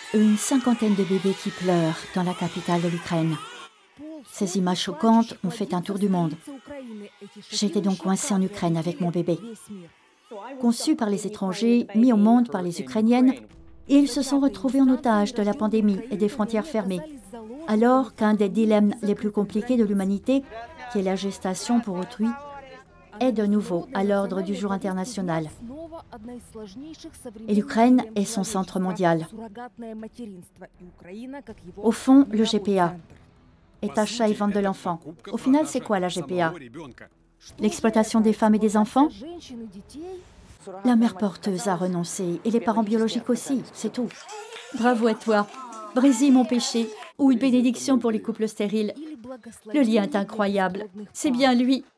Une cinquantaine de bébés qui pleurent dans la capitale de l'Ukraine. Ces images choquantes ont fait un tour du monde. J'étais donc coincée en Ukraine avec mon bébé. Conçu par les étrangers, mis au monde par les Ukrainiennes, ils se sont retrouvés en otage de la pandémie et des frontières fermées. Alors qu'un des dilemmes les plus compliqués de l'humanité, qui est la gestation pour autrui, est de nouveau à l'ordre du jour international. Et l'Ukraine est son centre mondial. Au fond, le GPA est achat et vente de l'enfant. Au final, c'est quoi la GPA? L'exploitation des femmes et des enfants? La mère porteuse a renoncé, et les parents biologiques aussi, c'est tout. Bravo à toi. Brésil, mon péché, ou une bénédiction pour les couples stériles. Le lien est incroyable. C'est bien lui.